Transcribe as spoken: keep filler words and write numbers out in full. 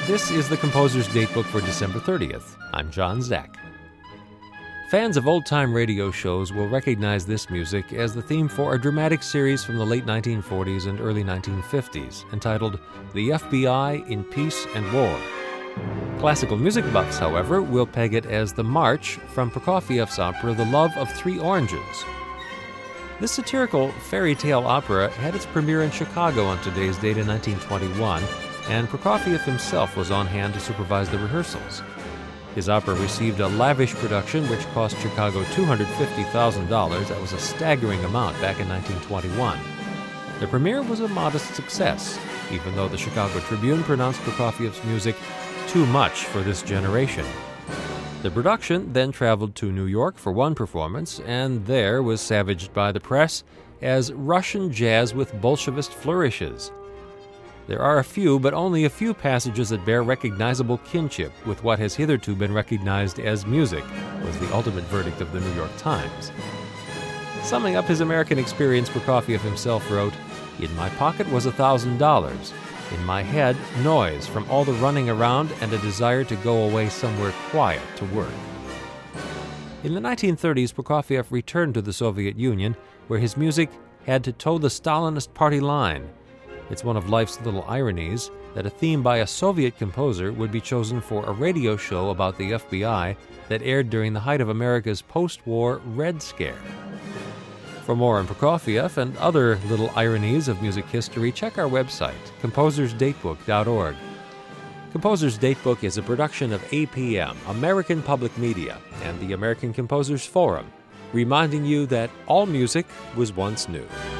This is the Composer's Datebook for December thirtieth. I'm John Zach. Fans of old-time radio shows will recognize this music as the theme for a dramatic series from the late nineteen forties and early nineteen fifties entitled The F B I in Peace and War. Classical music buffs, however, will peg it as the march from Prokofiev's opera The Love of Three Oranges. This satirical fairy tale opera had its premiere in Chicago on today's date in nineteen twenty-one, and Prokofiev himself was on hand to supervise the rehearsals. His opera received a lavish production which cost Chicago two hundred fifty thousand dollars. That was a staggering amount back in nineteen twenty-one. The premiere was a modest success, even though the Chicago Tribune pronounced Prokofiev's music too much for this generation. The production then traveled to New York for one performance, and there was savaged by the press as Russian jazz with Bolshevist flourishes. There are a few, but only a few passages that bear recognizable kinship with what has hitherto been recognized as music, was the ultimate verdict of the New York Times. Summing up his American experience, Prokofiev himself wrote, "In my pocket was a thousand dollars. In my head, noise from all the running around and a desire to go away somewhere quiet to work." In the nineteen thirties, Prokofiev returned to the Soviet Union, where his music had to toe the Stalinist party line. It's one of life's little ironies that a theme by a Soviet composer would be chosen for a radio show about the F B I that aired during the height of America's post-war Red Scare. For more on Prokofiev and other little ironies of music history, check our website, composers datebook dot org. Composer's Datebook is a production of A P M, American Public Media, and the American Composers Forum, reminding you that all music was once new.